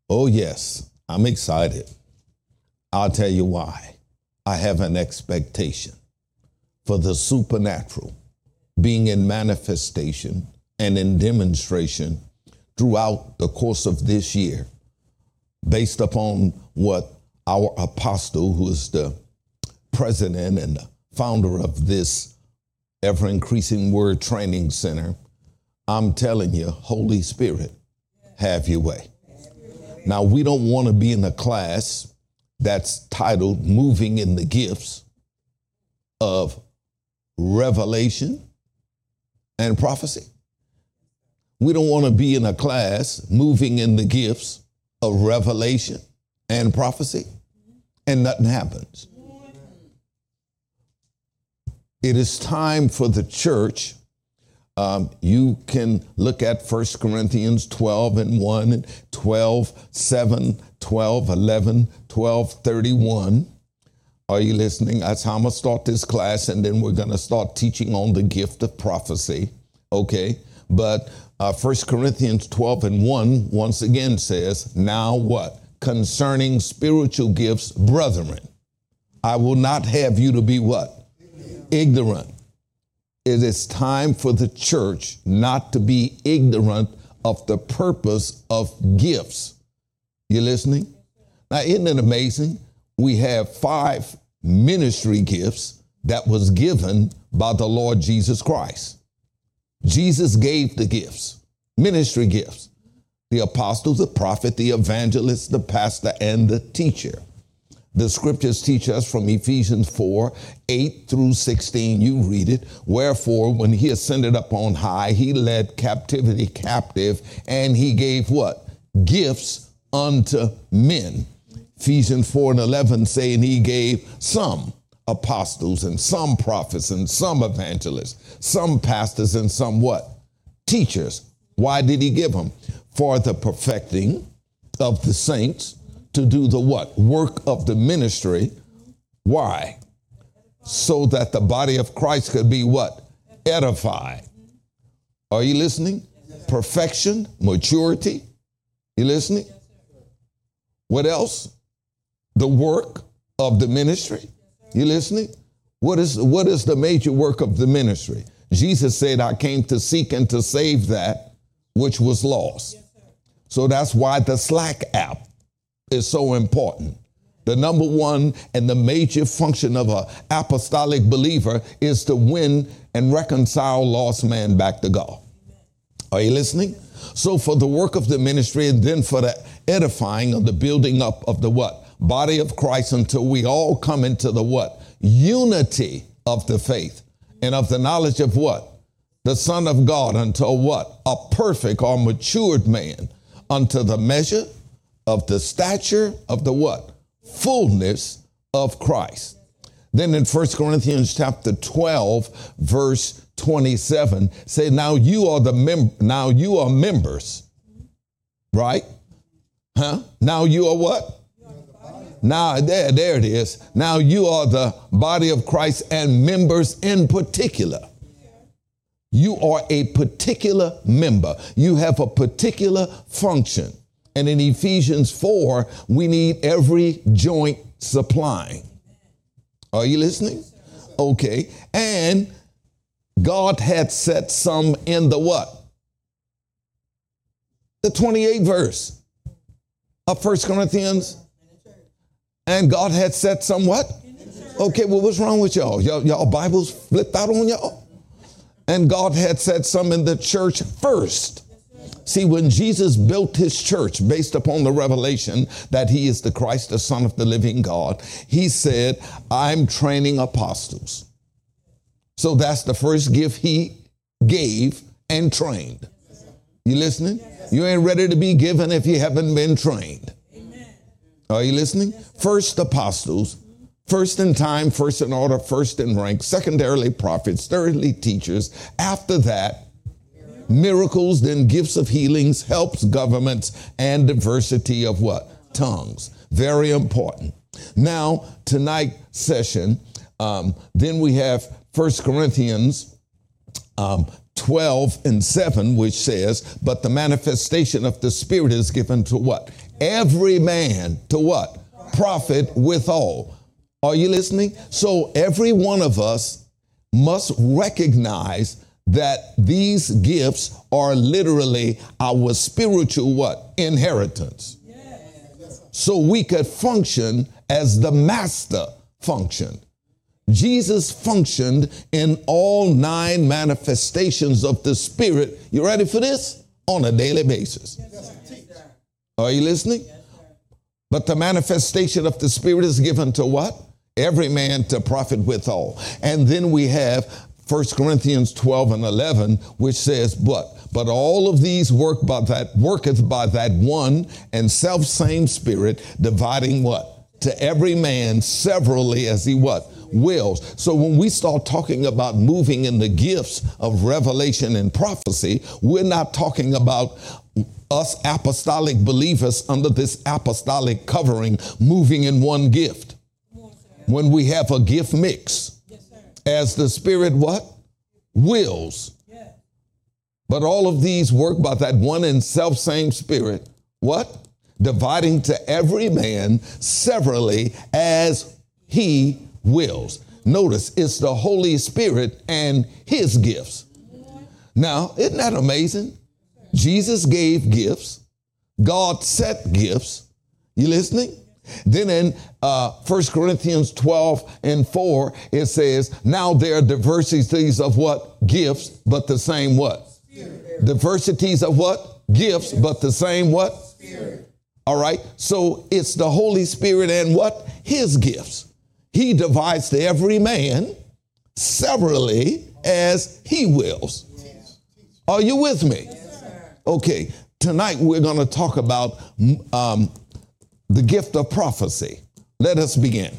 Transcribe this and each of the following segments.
Oh, yes, I'm excited. I'll tell you why. I have an expectation for the supernatural being in manifestation and in demonstration throughout the course of this year, based upon what our apostle, who is the president and the founder of this ever-increasing word training center, I'm telling you, Holy Spirit, have your way. Now, we don't want to be in a class that's titled Moving in the Gifts of Revelation and Prophecy. We don't want to be in a class moving in the gifts of revelation and prophecy, and nothing happens. It is time for the church. You can look at 1 Corinthians 12 and 1, and 12, 7, 12, 11, 12, 31. Are you listening? That's how I'm going to start this class, and then we're going to start teaching on the gift of prophecy. Okay? But 1 Corinthians 12 and 1 once again says, now what? Concerning spiritual gifts, brethren, I will not have you to be what? Ignorant. It is time for the church not to be ignorant of the purpose of gifts. You listening? Now, isn't it amazing? We have 5 ministry gifts that was given by the Lord Jesus Christ. Jesus gave the gifts, ministry gifts, the apostle, the prophet, the evangelist, the pastor, and the teacher. The scriptures teach us from Ephesians 4, 8 through 16. You read it. Wherefore, when he ascended up on high, he led captivity captive, and he gave what? Gifts unto men. Ephesians 4 and 11 saying he gave some apostles and some prophets and some evangelists, some pastors and some what? Teachers. Why did he give them? For the perfecting of the saints, to do the what? Work of the ministry. Why? So that the body of Christ could be what? Edified. Are you listening? Perfection, maturity. You listening? What else? The work of the ministry. You listening? What is the major work of the ministry? Jesus said, I came to seek and to save that which was lost. So that's why the Slack app is so important. The number one and the major function of an apostolic believer is to win and reconcile lost man back to God. Are you listening? So for the work of the ministry, and then for the edifying of the building up of the what? Body of Christ, until we all come into the what? Unity of the faith and of the knowledge of what? The Son of God, until what? A perfect or matured man, unto the measure of the stature of the what? Fullness of Christ. Then in 1 Corinthians chapter 12, verse 27, say, now you are members, right? Huh? Now you are what? Now there it is. Now you are the body of Christ and members in particular. You are a particular member. You have a particular function. And in Ephesians 4, we need every joint supplying. Are you listening? Okay. And God had set some in the what? The 28th verse of 1 Corinthians. And God had set some what? Okay, well, what's wrong with y'all? Y'all Bibles flipped out on y'all? And God had set some in the church first. See, when Jesus built his church based upon the revelation that he is the Christ, the Son of the living God, he said, I'm training apostles. So that's the first gift he gave and trained. You listening? You ain't ready to be given if you haven't been trained. Are you listening? First apostles, first in time, first in order, first in rank, secondarily prophets, thirdly teachers. After that, miracles, then gifts of healings, helps, governments, and diversity of what? Tongues. Very important. Now, tonight's session, then we have 1 Corinthians 12 and 7, which says, but the manifestation of the Spirit is given to what? Every man to what? Profit withal. Are you listening? So every one of us must recognize that these gifts are literally our spiritual what? Inheritance. So we could function as the master functioned. Jesus functioned in all 9 manifestations of the Spirit. You ready for this? On a daily basis. Are you listening? But the manifestation of the Spirit is given to what? Every man to profit withal. And then we have 1 Corinthians 12 and 11, which says, but all of these worketh by that one and self same Spirit, dividing what? To every man severally as he what? Wills. So when we start talking about moving in the gifts of revelation and prophecy, we're not talking about us apostolic believers under this apostolic covering moving in one gift. When we have a gift mix, as the Spirit what? Wills. But all of these work by that one and self same Spirit, what? Dividing to every man severally as he wills. Notice it's the Holy Spirit and his gifts. Now, isn't that amazing? Jesus gave gifts. God set gifts. You listening? Then in 1 Corinthians 12 and 4, it says, now there are diversities of what? Gifts, but the same what? Spirit. Diversities of what? Gifts, but the same what? Spirit. All right. So it's the Holy Spirit and what? His gifts. He divides to every man severally as he wills. Are you with me? Okay. Tonight we're going to talk about the gift of prophecy. Let us begin.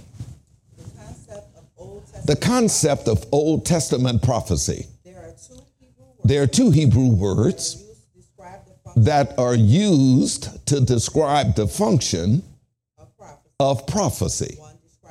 The concept of Old Testament prophecy. There are two Hebrew words that are used to describe the function of prophecy.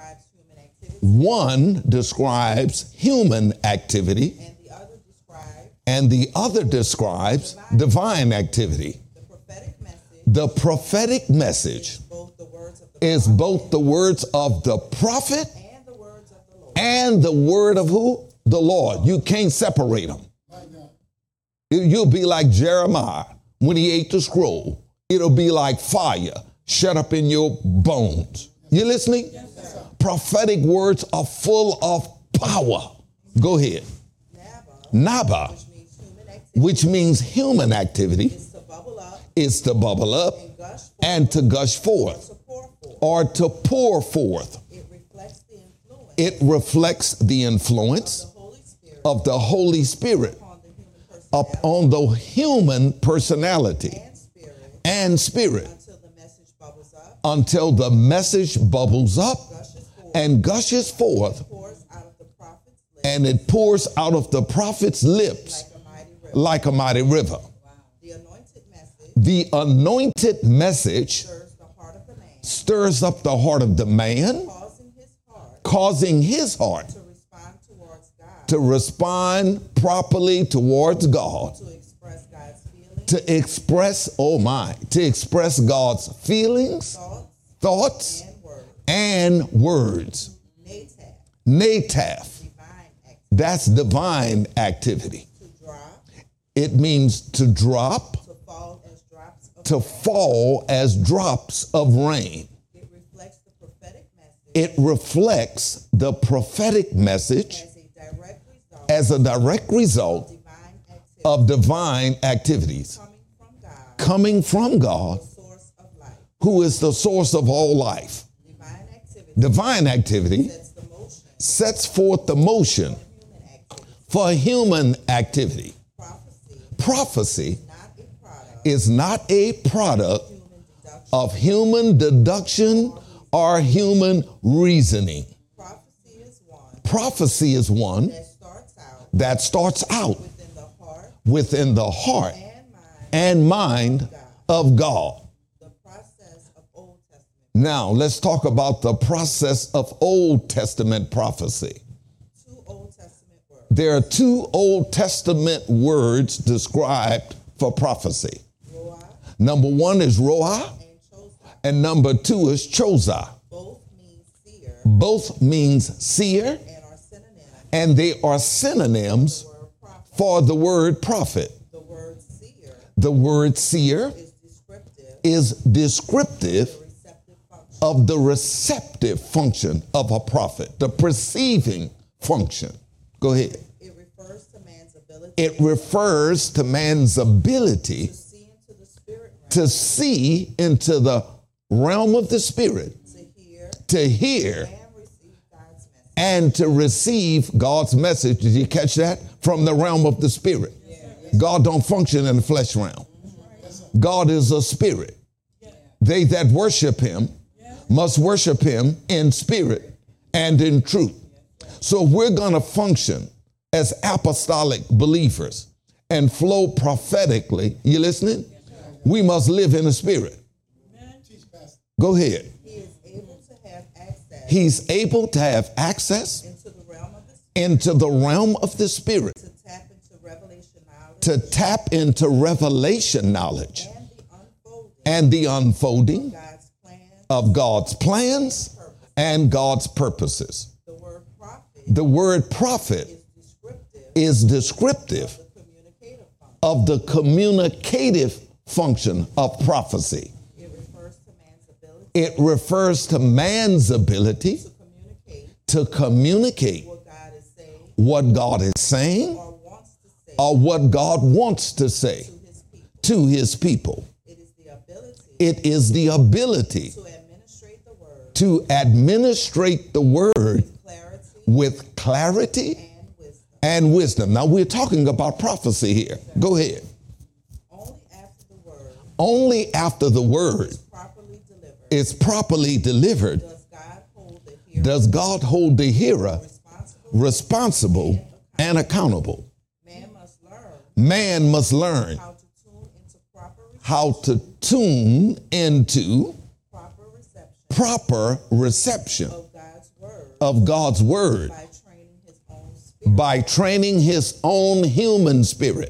One describes human activity, and the other describes divine activity. The prophetic message is both the words of the prophet and the word of who? The Lord. You can't separate them. You'll be like Jeremiah when he ate the scroll. It'll be like fire shut up in your bones. You listening? Prophetic words are full of power. Go ahead. Naba, which means human activity, is to bubble up and to gush forth or to pour forth. It reflects the influence of the Holy Spirit upon the human personality and spirit until the message bubbles up and gushes forth, and it pours out of the prophet's lips like a mighty river. The anointed message stirs up the heart of the man, causing his heart to respond properly towards God, to express God's feelings, thoughts, and words. Nataf. That's divine activity. It means to drop, to fall as drops of rain. It reflects the prophetic message as a direct result of divine activities coming from God, who is the source of all life. Divine activity sets forth the motion for human activity. Prophecy is not a product of human deduction or human reasoning. Prophecy is one that starts out within the heart and mind of God. Now, let's talk about the process of Old Testament prophecy. There are two Old Testament words described for prophecy. Roah Number one is Roah, and Chosa. and number two is Chosa. Both mean seer Both means seer, and are synonyms and they are synonyms for word prophet. for the word prophet. The word seer The word seer is descriptive is descriptive of the receptive function. of the receptive function of a prophet, the perceiving function. Go ahead. It refers to man's ability It refers to man's ability to see into the spirit realm, to see into the realm of the spirit, to hear to hear and receive God's message. and to receive God's message. Did you catch that? From the realm of the spirit. God don't function in the flesh realm. God is a spirit. They that worship him must worship him in spirit and in truth. So if we're going to function as apostolic believers and flow prophetically, you listening? We must live in the spirit. Go ahead. He is able to have access He's able to have access into the realm of the spirit, into the realm of the spirit, to tap into revelation knowledge to tap into revelation knowledge and the unfolding and the unfolding God's plan. of God's plans and God's purposes. The word prophet The word prophet is descriptive is descriptive of the communicative function. of the communicative function of prophecy. It refers to man's ability It refers to man's ability to communicate to communicate what God is saying what God is saying or wants to say or what God wants to say to his people. to his people. It is the ability It is the ability to administrate the word to administrate the word clarity with clarity and wisdom. and wisdom. Now we're talking about prophecy here. Go ahead. Only after the word Only after the word properly delivered is properly delivered does God hold the hearer does God hold the hearer responsible. responsible and accountable. Man must learn Man must learn how to tune into how to tune into proper reception proper reception of God's word of God's word by training his own spirit by training his own human spirit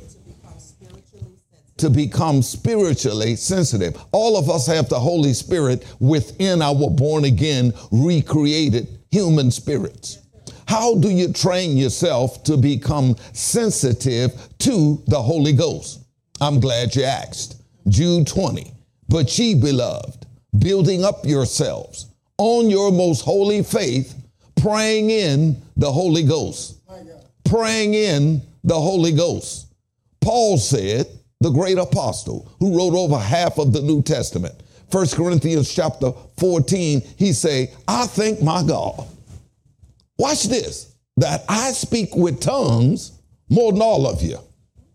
to become spiritually sensitive. to become spiritually sensitive. All of us have the Holy Spirit within our born again, recreated human spirits. How do you train yourself to become sensitive to the Holy Ghost? I'm glad you asked. Jude 20. But ye, beloved, building up yourselves on your most holy faith, praying in the Holy Ghost. Praying in the Holy Ghost. Paul said, the great apostle who wrote over half of the New Testament, 1 Corinthians chapter 14, he say, I thank my God. Watch this, that I speak with tongues more than all of you.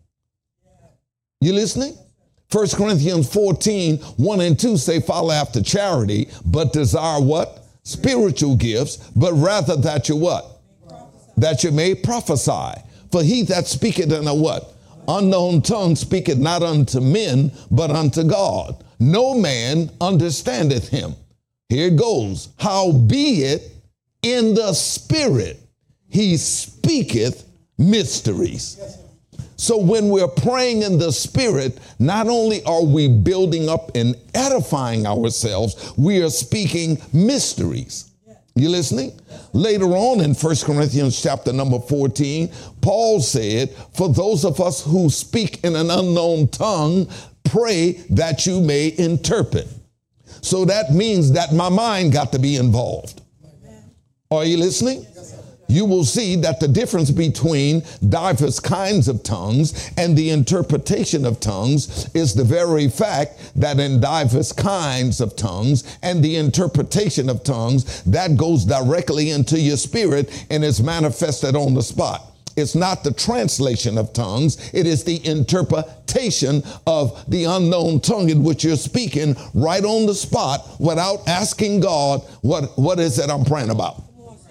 You listening? 1 Corinthians 14, 1 and 2 say, follow after charity, but desire what? Spiritual gifts, but rather that you what? That you may prophesy. For he that speaketh in a what? Unknown tongue speaketh not unto men, but unto God. No man understandeth him. Here it goes. Howbeit in the spirit he speaketh mysteries. So when we're praying in the spirit, not only are we building up and edifying ourselves, we are speaking mysteries. You listening? Later on in 1 Corinthians chapter number 14, Paul said, for those of us who speak in an unknown tongue, pray that you may interpret. So that means that my mind got to be involved. Are you listening? You will see that the difference between diverse kinds of tongues and the interpretation of tongues is the very fact that in diverse kinds of tongues and the interpretation of tongues, that goes directly into your spirit and is manifested on the spot. It's not the translation of tongues. It is the interpretation of the unknown tongue in which you're speaking right on the spot without asking God, what is it I'm praying about?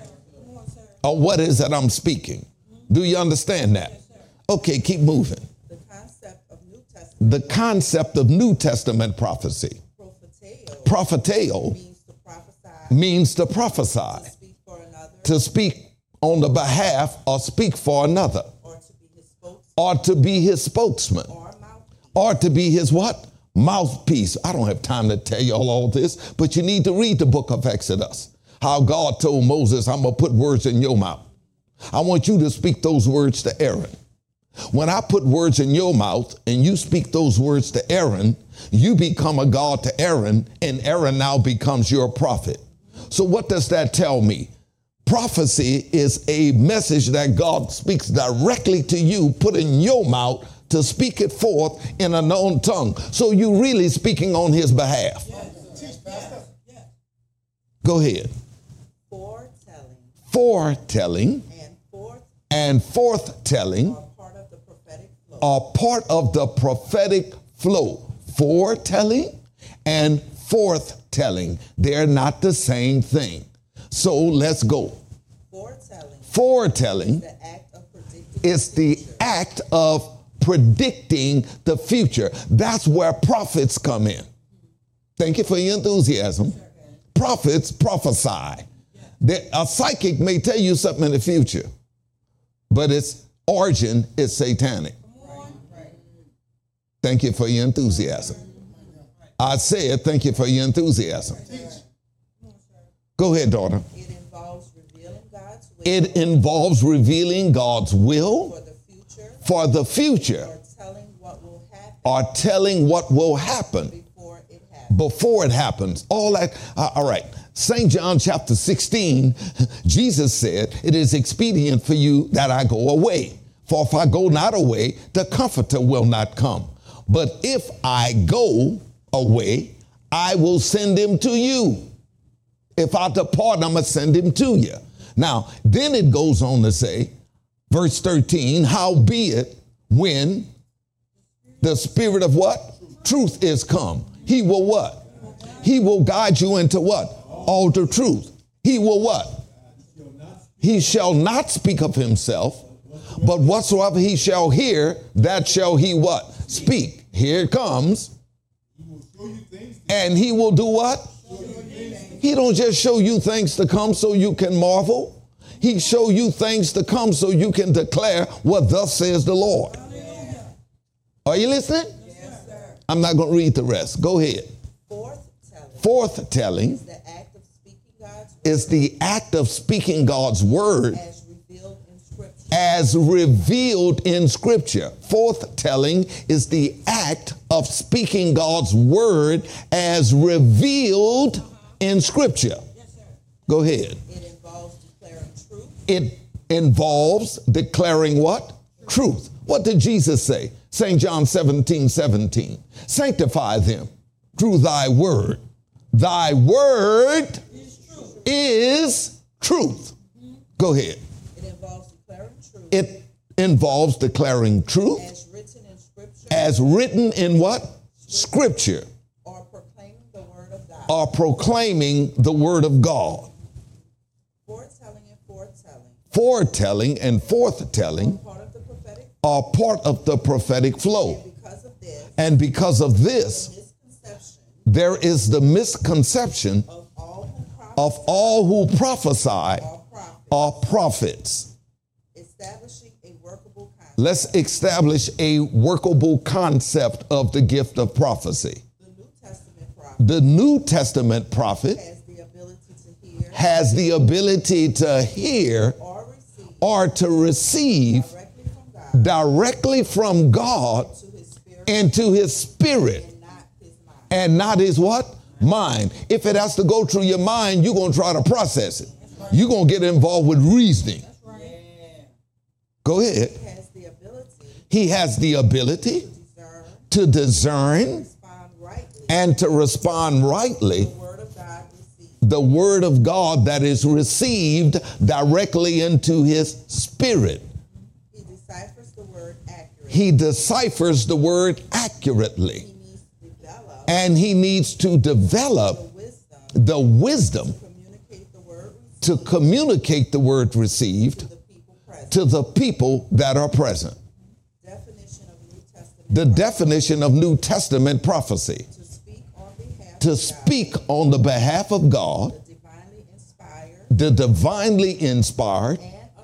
Or what is it I'm speaking? Do you understand that? Okay, keep moving. The concept of New Testament, The concept of New Testament prophecy. Propheteo means to prophesy, means to prophesy, speak for another, to speak on the behalf or speak for another, or to be his spokesman, or to be his spokesman, or mouthpiece. or to be his what? Mouthpiece. I don't have time to tell you all this, but you need to read the book of Exodus. How God told Moses, I'm going to put words in your mouth. I want you to speak those words to Aaron. When I put words in your mouth and you speak those words to Aaron, you become a God to Aaron, and Aaron now becomes your prophet. So what does that tell me? Prophecy is a message that God speaks directly to you, put in your mouth to speak it forth in a known tongue. So you're really speaking on his behalf. Go ahead. Foretelling and forthtelling are part of the prophetic flow. Foretelling and forthtelling, they're not the same thing. So let's go. Foretelling is the act of predicting the future. That's where prophets come in. Thank you for your enthusiasm. Prophets prophesy. A psychic may tell you something in the future, but its origin is satanic. Thank you for your enthusiasm. I said thank you for your enthusiasm. Go ahead, daughter. It involves revealing God's will for the future, or telling what will happen before it happens. All that. All right. St. John chapter 16, Jesus said, it is expedient for you that I go away. For if I go not away, the Comforter will not come. But if I go away, I will send him to you. If I depart, I'm going to send him to you. Now, then it goes on to say, verse 13, howbeit when the Spirit of what? Truth is come. He will what? He will guide you into what? All the truth. He will what? He shall not speak of himself, but whatsoever he shall hear, that shall he what? Speak. Here it comes. And he will do what? He don't just show you things to come so you can marvel. He show you things to come so you can declare what thus says the Lord. Are you listening? Yes, sir. I'm not going to read the rest. Go ahead. Forthtelling is the act of speaking God's word as revealed in Scripture. as revealed in Scripture. Forthtelling is the act of speaking God's word as revealed in Scripture. Yes, sir. Go ahead. It involves declaring truth. It involves declaring what? Truth. What did Jesus say? St. John 17:17. Sanctify them through thy word. Thy word is truth. Go ahead. It involves declaring truth. It involves declaring truth As written in Scripture. as written in what? Scripture. Or proclaiming the word of God. Or proclaiming the word of God. Foretelling and forthtelling. Foretelling and forthtelling Part of the prophetic. are part of the prophetic flow. And because of this, And because of this, misconception there is the misconception of all who prophesy of all who prophesy are are prophets. prophets. Establishing a workable concept. Let's establish a workable concept of the gift of prophecy. The New Testament prophet The New Testament prophet has the ability to hear has the ability to hear or receive or to receive directly from God directly from God to his spirit into his spirit and not his mind. and not his what? Mind. If it has to go through your mind, you're going to try to process it. You're going to get involved with reasoning. Go ahead. He has the ability He has the ability to discern, to discern respond rightly, and to respond rightly the word of God received. the word of God that is received directly into his spirit. He deciphers the word accurately. He deciphers the word accurately, He needs to develop and he needs to develop the wisdom the wisdom to communicate the word received to communicate the word received to the people present. to the people that are present. Definition of New Testament The prophecy. definition of New Testament prophecy: To speak on behalf to of God, speak on the behalf of God, the divinely inspired the divinely inspired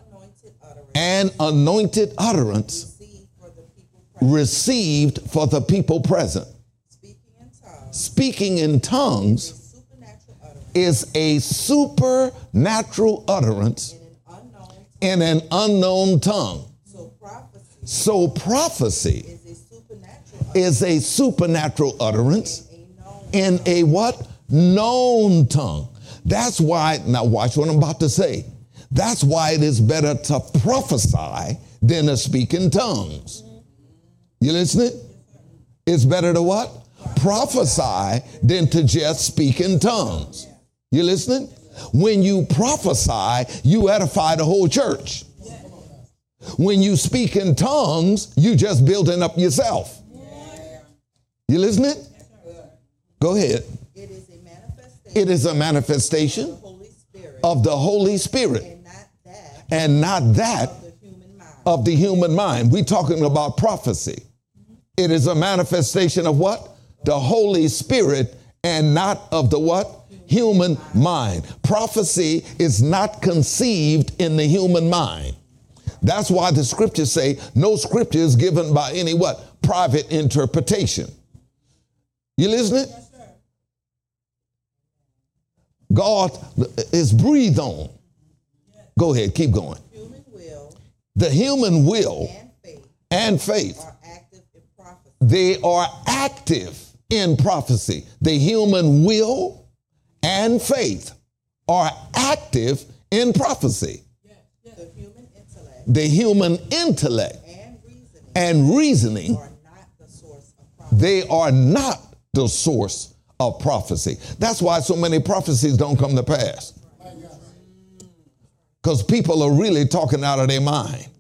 and anointed utterance received for the people present. Speaking in tongues is a supernatural utterance in an unknown tongue. So prophecy is a supernatural utterance in a what? Known tongue. That's why, now watch what I'm about to say. That's why it is better to prophesy than to speak in tongues. You listening? It's better to what? Prophesy than to just speak in tongues. You listening? When you prophesy, you edify the whole church. When you speak in tongues, you just building up yourself. You listening? Go ahead. It is a manifestation of the Holy Spirit and not that of the human mind. We're talking about prophecy. It is a manifestation of what? The Holy Spirit and not of the what? Human mind. Prophecy is not conceived in the human mind. That's why the scriptures say no scripture is given by any what? Private interpretation. You listening? Yes, sir. God is breathed on. Yes. Go ahead, keep going. Human will, the human will and faith are active in prophecy. They are active in prophecy. The human will and faith are active in prophecy. Yes. The human intellect, The human intellect and reasoning are not the source of prophecy. they are not the source of prophecy. That's why so many prophecies don't come to pass. Because people are really talking out of their mind.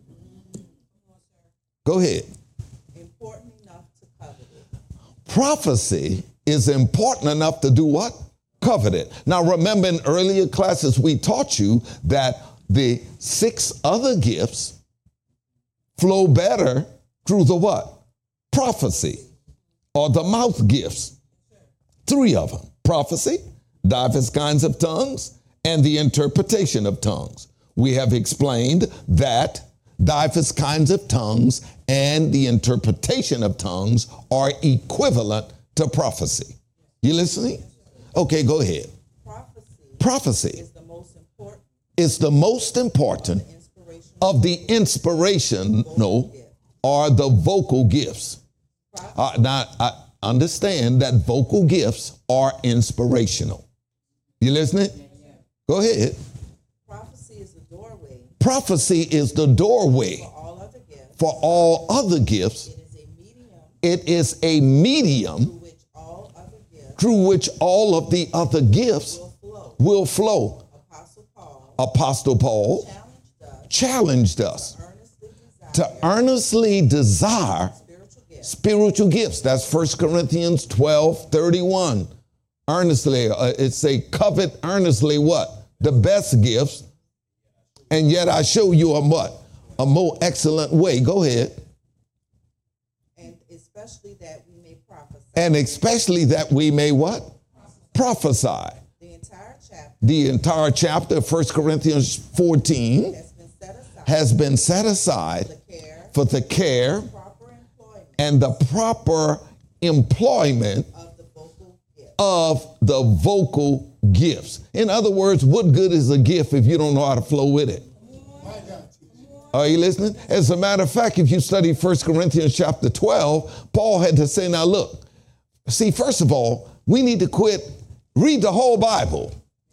Go ahead. Important enough to covet it. Prophecy is important enough to do what? Covet it. Now remember, in earlier classes we taught you that the 6 other gifts flow better through the what? Prophecy, or the mouth gifts. 3 of them: prophecy, diverse kinds of tongues, and the interpretation of tongues. We have explained that diverse kinds of tongues and the interpretation of tongues are equivalent to prophecy. You listening? Okay, go ahead. Prophecy is the most important. Is the most important of the inspirational or the vocal gifts. Now, I understand that vocal gifts are inspirational. You listening? Go ahead. Prophecy is the doorway. Prophecy is the doorway For all other gifts. for all other gifts. It is a medium It is a medium through which all other gifts through which all of the other gifts will flow. Apostle Paul challenged us to earnestly desire spiritual gifts. That's 1 Corinthians 12:31. Earnestly, it's a covet earnestly what? The best gifts. And yet I show you a what? A more excellent way. Go ahead. And especially that we may prophesy. And especially that we may what? Prophesy. The entire chapter of 1 Corinthians 14 has been set aside for the care and the proper employment of the vocal gifts. In other words, what good is a gift if you don't know how to flow with it? Are you listening? As a matter of fact, if you study 1 Corinthians chapter 12, Paul had to say, now look, see, first of all, we need to read the whole Bible.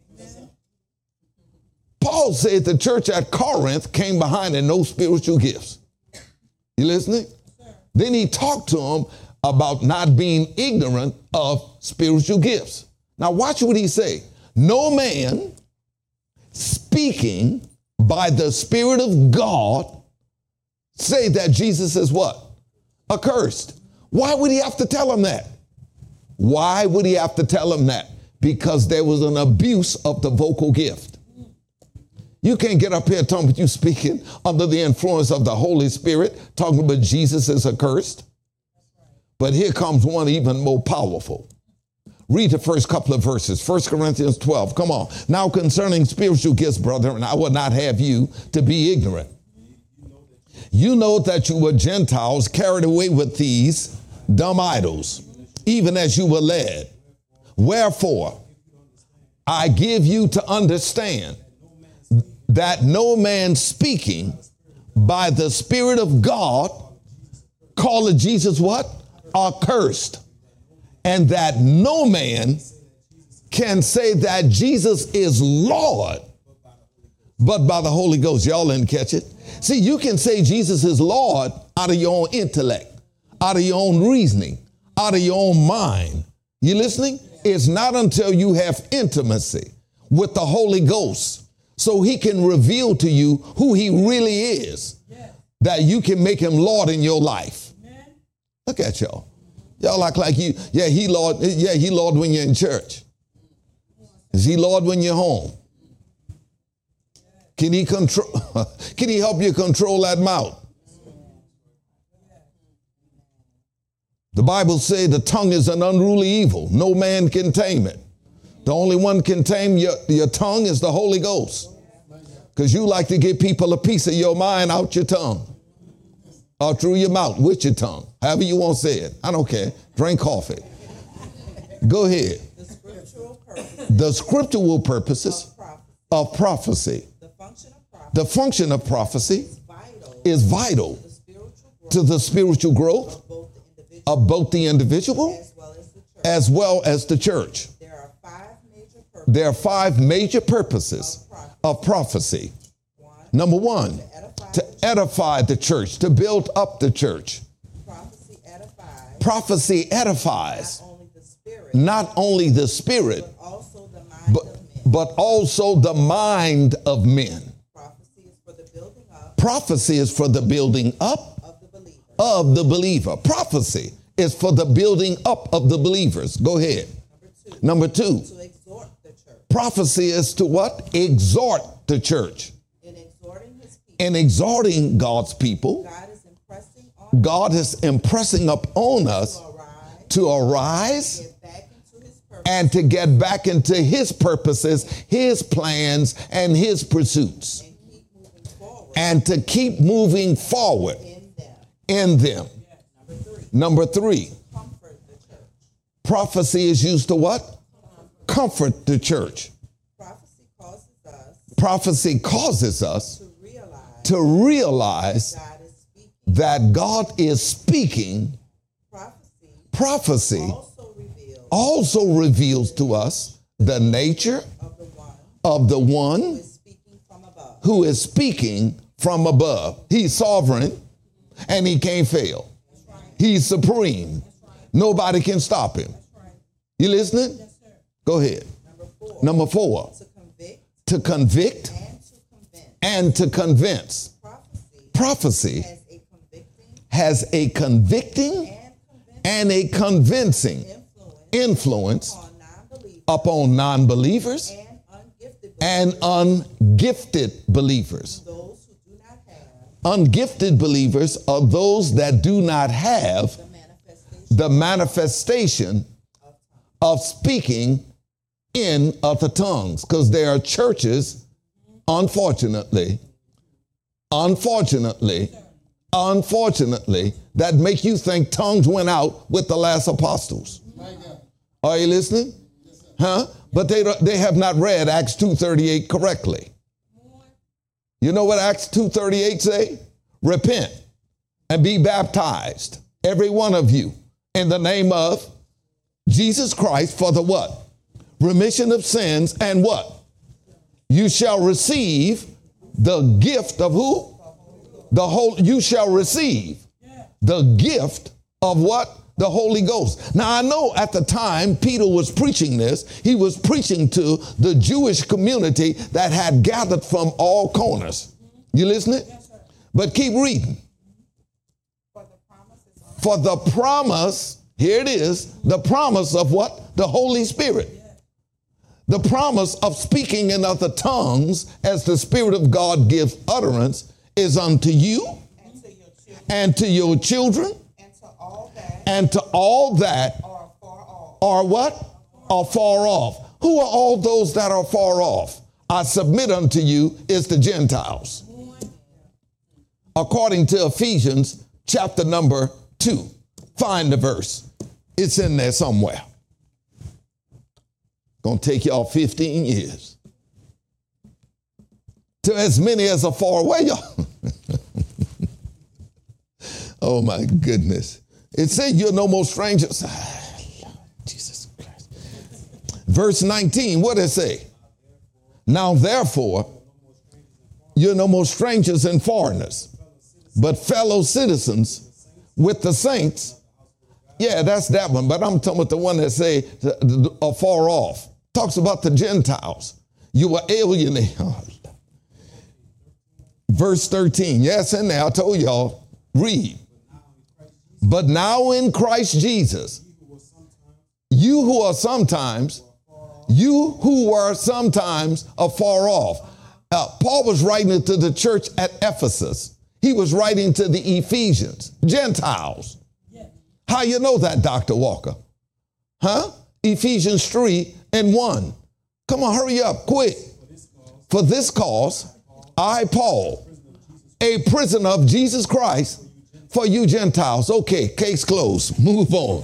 Paul said the church at Corinth came behind in no spiritual gifts. You listening? Then he talked to them about not being ignorant of spiritual gifts. Now watch what he say. No man speaking by the Spirit of God say that Jesus is what? Accursed. Why would he have to tell them that? Why would he have to tell them that? Because there was an abuse of the vocal gift. You can't get up here talking about you speaking under the influence of the Holy Spirit, talking about Jesus is accursed. But here comes one even more powerful. Read the first couple of verses. 1 Corinthians 12. Come on. Now concerning spiritual gifts, brethren, I would not have you to be ignorant. You know that you were Gentiles carried away with these dumb idols, even as you were led. Wherefore, I give you to understand that no man speaking by the Spirit of God calleth Jesus what? Accursed. And that no man can say that Jesus is Lord but by the Holy Ghost. Y'all didn't catch it. See, you can say Jesus is Lord out of your own intellect, out of your own reasoning, out of your own mind. You listening? It's not until you have intimacy with the Holy Ghost so he can reveal to you who he really is, that you can make him Lord in your life. Look at y'all. Y'all act like you, he Lord when you're in church. Is he Lord when you're home? Can he help you control that mouth? The Bible says the tongue is an unruly evil. No man can tame it. The only one can tame your tongue is the Holy Ghost. Because you like to give people a piece of your mind out your tongue. Or through your mouth, with your tongue. However you want to say it. I don't care. Drink coffee. Go ahead. The scriptural purposes of prophecy. The function of prophecy is vital to the spiritual growth of both the individual as well as the church. There are five major purposes of prophecy. Number one, to edify the church, to build up the church. Prophecy edifies not only the spirit, but also the mind of men. Prophecy is for the building up of the believer. Prophecy is for the building up of the believers. Go ahead. Number two. To exhort the church. Prophecy is to what? Exhort the church. In exhorting God's people, God is impressing upon us to arise and to get back into his purposes, his plans, and his pursuits. And to keep moving forward in them. Number three, prophecy is used to what? Comfort the church. Prophecy causes us to realize that God is speaking. Prophecy also reveals to us the nature of the one who is speaking from above. He's sovereign and he can't fail. He's supreme. Nobody can stop him. You listening? Go ahead. Number four. To convict and to convince. Prophecy has a convicting and a convincing influence upon non-believers and ungifted believers. Ungifted believers are those that do not have the manifestation of speaking in other tongues. Because there are churches, unfortunately, that make you think tongues went out with the last apostles. Are you listening? Huh? But they have not read Acts 2:38 correctly. You know what Acts 2:38 say? Repent and be baptized, every one of you, in the name of Jesus Christ for the what? Remission of sins, and what? You shall receive the gift of who? You shall receive the gift of what? The Holy Ghost. Now, I know at the time Peter was preaching this, he was preaching to the Jewish community that had gathered from all corners. You listening? Yes, sir. But keep reading. For the promise, here it is, the promise of what? The Holy Spirit. The promise of speaking in other tongues as the Spirit of God gives utterance is unto you and to your children and to all that are what? Are far off. Who are all those that are far off? I submit unto you is the Gentiles. according to Ephesians chapter number 2. Find the verse. It's in there somewhere. Gonna take y'all 15 years. To as many as are far away, y'all. Oh my goodness. It said you're no more strangers. Jesus Christ. Verse 19, what does it say? Now therefore, you're no more strangers and foreigners, but fellow citizens with the saints. Yeah, that's that one. But I'm talking about the one that say afar off. Talks about the Gentiles. You were alienated. Verse 13. Yes, in there. I told y'all. Read. But now in Christ Jesus, you who were sometimes afar off. Paul was writing to the church at Ephesus. He was writing to the Ephesians, Gentiles. How you know that, Dr. Walker? Huh? Ephesians 3:1. Come on, hurry up, quick. For this cause, I, Paul, a prisoner of Jesus Christ, for you Gentiles. Okay, case closed. Move on.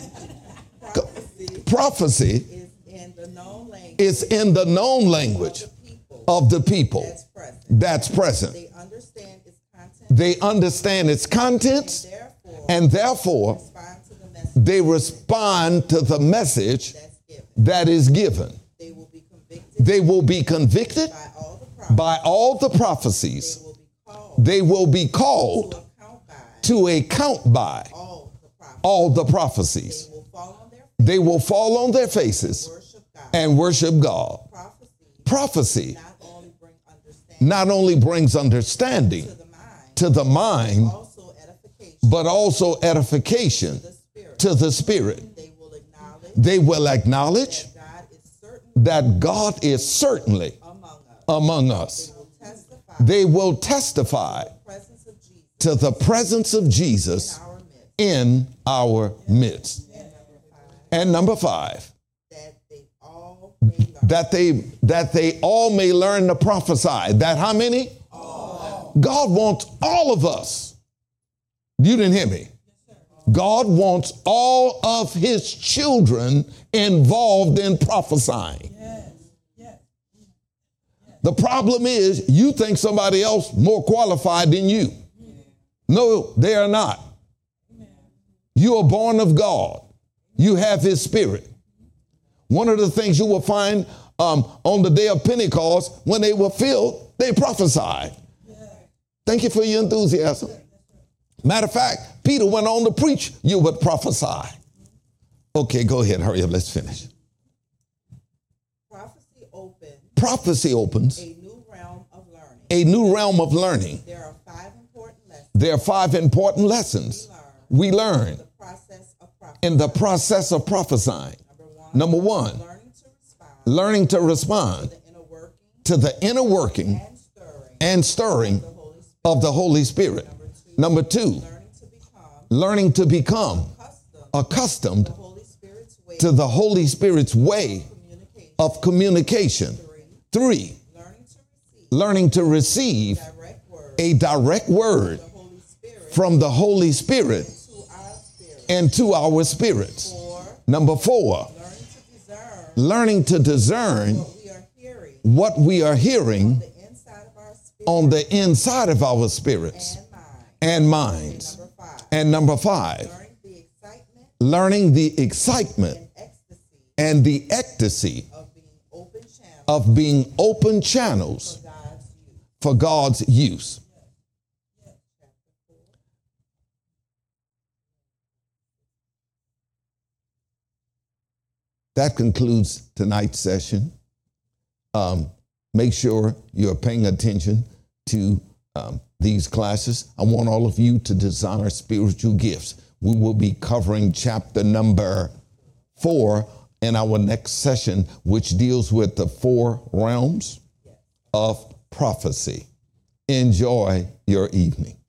Prophecy is in the known language of the people that's present. They understand its contents, and therefore they respond to the message that is given. They will be convicted by all the prophecies. They will be called to account by all the prophecies. They will fall on their faces and worship God. Prophecy not only brings understanding to the mind, but also edification to the spirit. They will acknowledge that God is certainly among us. They will testify to the presence of Jesus in our midst. And number 5, that they all may learn to prophesy. That how many? All. God wants all of us. You didn't hear me. God wants all of his children involved in prophesying. The problem is you think somebody else more qualified than you. No, they are not. You are born of God. You have his spirit. One of the things you will find on the day of Pentecost, when they were filled, they prophesied. Thank you for your enthusiasm. Matter of fact, Peter went on to preach, you would prophesy. Okay, go ahead, hurry up, let's finish. Prophecy opens a new realm of learning. A new realm of learning. There are 5 important lessons. There are 5 important lessons we learn in the process of prophesying. Number 1, learning to respond to the inner working and stirring of the Holy Spirit. Number 2, learning to become accustomed to the Holy Spirit's way of communication. 3, learning to receive a direct word from the Holy Spirit into our spirits. Number 4, learning to discern what we are hearing on the inside of our spirits and minds. And number 5, learning the excitement and the ecstasy of being open channels for God's use. That concludes tonight's session. Make sure you're paying attention to these classes. I want all of you to desire spiritual gifts. We will be covering chapter number 4 in our next session, which deals with the 4 realms of prophecy. Enjoy your evening.